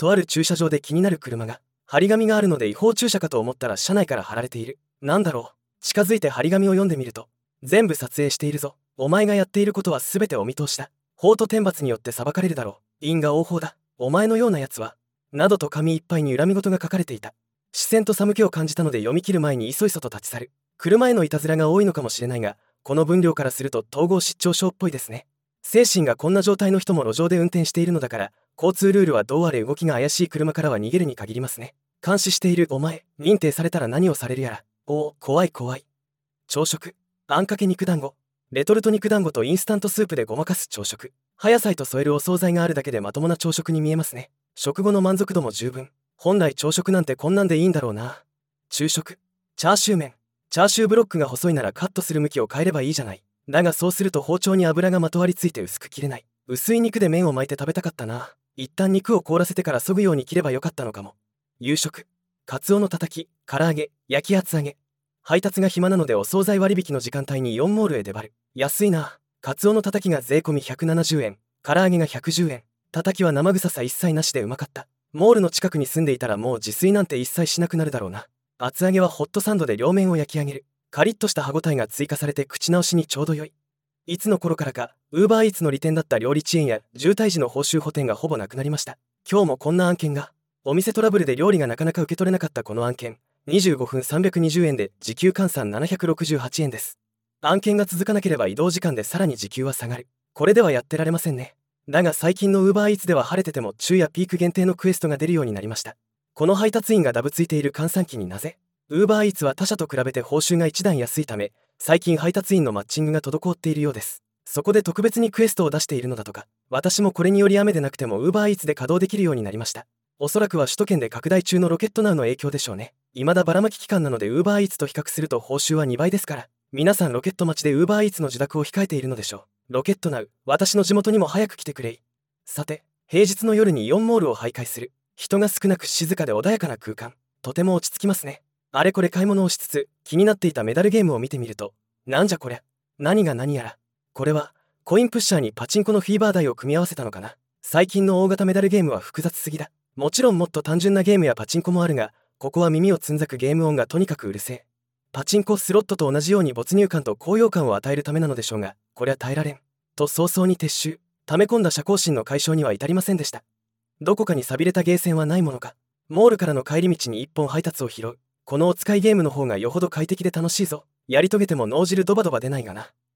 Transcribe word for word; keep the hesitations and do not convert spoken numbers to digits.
とある駐車場で気になる車が。張り紙があるので違法駐車かと思ったら車内から貼られている。なんだろう。近づいて張り紙を読んでみると、全部撮影しているぞ。お前がやっていることは全てお見通しだ。法と天罰によって裁かれるだろう。因果応報だ。お前のようなやつは。などと紙いっぱいに恨み事が書かれていた。視線と寒気を感じたので読み切る前にいそいそと立ち去る。車へのいたずらが多いのかもしれないが、この分量からすると統合失調症っぽいですね。精神がこんな状態の人も路上で運転しているのだから、交通ルールはどうあれ動きが怪しい車からは逃げるに限りますね。監視しているお前、認定されたら何をされるやら。おお、怖い怖い。朝食、あんかけ肉団子、レトルト肉団子とインスタントスープでごまかす朝食。葉野菜と添えるお惣菜があるだけでまともな朝食に見えますね。食後の満足度も十分。本来朝食なんてこんなんでいいんだろうな。昼食、チャーシュー麺。チャーシューブロックが細いならカットする向きを変えればいいじゃない。だがそうすると包丁に油がまとわりついて薄く切れない。薄い肉で麺を巻いて食べたかったな。一旦肉を凍らせてから削ぐように切ればよかったのかも。夕食、カツオのたたき、唐揚げ、焼き厚揚げ。配達が暇なのでお惣菜割引の時間帯によんモールへ出張る。安いな。カツオのたたきが税込みひゃくななじゅうえん、唐揚げがひゃくじゅうえん。たたきは生臭さ一切なしでうまかった。モールの近くに住んでいたらもう自炊なんて一切しなくなるだろうな。厚揚げはホットサンドで両面を焼き上げる。カリッとした歯ごたえが追加されて口直しにちょうど良い。いつの頃からかウーバーイーツの利点だった料理遅延や渋滞時の報酬補填がほぼなくなりました。今日もこんな案件が。お店トラブルで料理がなかなか受け取れなかったこの案件、にじゅうごふんさんびゃくにじゅうえんで時給換算ななひゃくろくじゅうはちえんです。案件が続かなければ移動時間でさらに時給は下がる。これではやってられませんね。だが最近のウーバーイーツでは晴れてても昼夜ピーク限定のクエストが出るようになりました。この配達員がダブついている換算機になぜ？ウーバーイーツは他社と比べて報酬が一段安いため、最近配達員のマッチングが滞っているようです。そこで特別にクエストを出しているのだとか。私もこれにより雨でなくてもウーバーイーツで稼働できるようになりました。おそらくは首都圏で拡大中のロケットナウの影響でしょうね。未だばらまき期間なのでウーバーイーツと比較すると報酬はにばいですから、皆さんロケット待ちでウーバーイーツの受諾を控えているのでしょう。ロケットナウ、私の地元にも早く来てくれい。さて、平日の夜によんモールを徘徊する。人が少なく静かで穏やかな空間。とても落ち着きますね。あれこれ買い物をしつつ、気になっていたメダルゲームを見てみると、なんじゃこりゃ。何が何やら。これは、コインプッシャーにパチンコのフィーバー台を組み合わせたのかな。最近の大型メダルゲームは複雑すぎだ。もちろんもっと単純なゲームやパチンコもあるが、ここは耳をつんざくゲーム音がとにかくうるせえ。パチンコスロットと同じように没入感と高揚感を与えるためなのでしょうが、こりゃ耐えられん。と早々に撤収。溜め込んだ社交心の解消には至りませんでした。どこかに寂れたゲーセンはないものか。モールからの帰り道に一本配達を拾う。このお使いゲームの方がよほど快適で楽しいぞ。やり遂げても脳汁ドバドバ出ないがな。